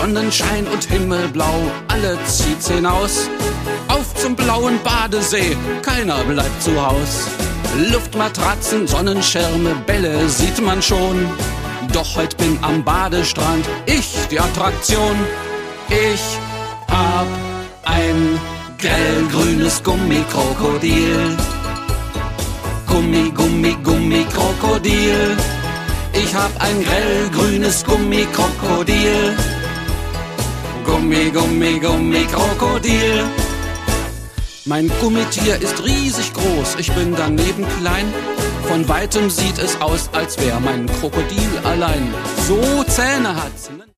Sonnenschein und Himmelblau, alle zieht's hinaus. Auf zum blauen Badesee, keiner bleibt zu Haus. Luftmatratzen, Sonnenschirme, Bälle sieht man schon. Doch heut bin am Badestrand ich die Attraktion. Ich hab ein grellgrünes Gummikrokodil. Gummi, Gummi, Gummikrokodil. Ich hab ein grellgrünes Gummikrokodil. Gummi, Gummi, Gummikrokodil. Mein Gummitier ist riesig groß, ich bin daneben klein. Von weitem sieht es aus, als wär mein Krokodil allein. So Zähne hat's.